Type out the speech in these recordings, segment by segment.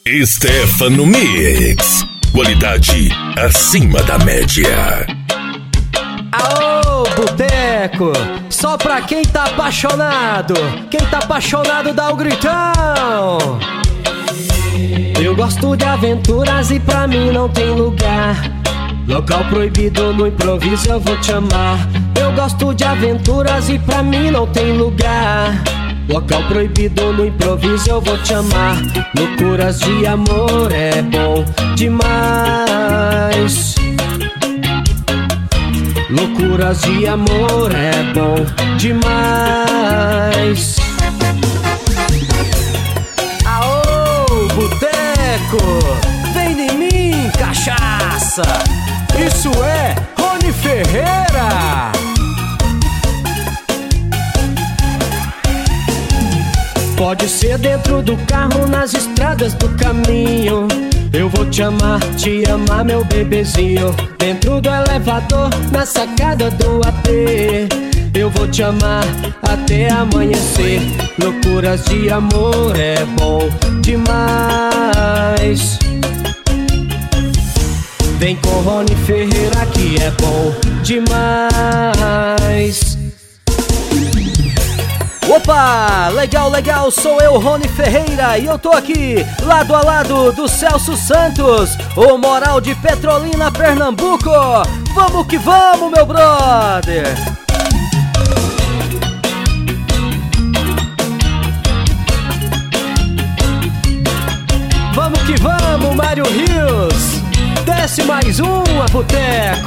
Stefano Mix. Qualidade acima da média. Aô, boteco, só pra quem tá apaixonado. Quem tá apaixonado dá o gritão. Eu gosto de aventuras e pra mim não tem lugar. Local proibido no improviso eu vou te amar. Eu gosto de aventuras e pra mim não tem lugar. Local proibido no improviso eu vou te amar. Loucuras de amor é bom demais. Loucuras de amor é bom demais. Aô, boteco, vem em mim, cachaça. Isso é Rony Ferreira. Pode ser dentro do carro, nas estradas do caminho. Eu vou te amar, meu bebezinho. Dentro do elevador, na sacada do AP. Eu vou te amar até amanhecer. Loucuras de amor é bom demais. Vem com Rony Ferreira que é bom demais. Opa, legal, legal, sou eu, Rony Ferreira, e eu tô aqui, lado a lado do Celso Santos, o Moral de Petrolina, Pernambuco. Vamos que vamos, meu brother! Vamos que vamos, Mário Rios! Desce mais uma, boteco!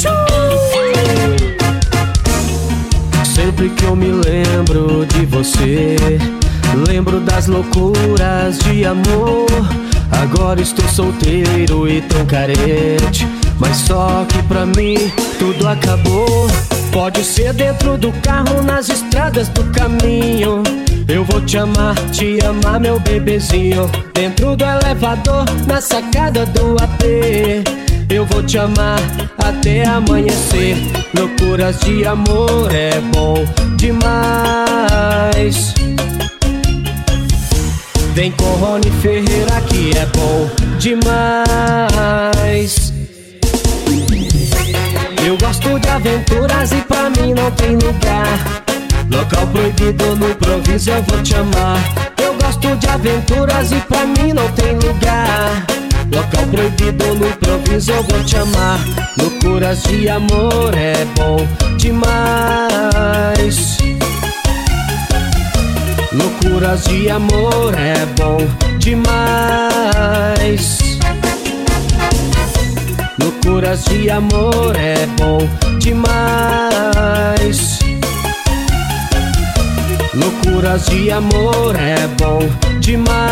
Sempre que eu me lembro de você, lembro das loucuras de amor. Agora estou solteiro e tão carente, mas só que pra mim tudo acabou. Pode ser dentro do carro, nas estradas do caminho. Eu vou te amar, meu bebezinho. Dentro do elevador, na sacada do AP. Eu vou te amar até amanhecer. Loucuras de amor é bom demais. Vem com Rony Ferreira que é bom demais. Eu gosto de aventuras e pra mim não tem lugar. Local proibido no improviso eu vou te amar. Eu gosto de aventuras e pra mim não tem lugar. Local proibido no improviso eu vou te amar. Loucuras de amor é bom demais. Loucuras de amor é bom demais. Loucuras de amor é bom demais. Loucuras de amor é bom demais.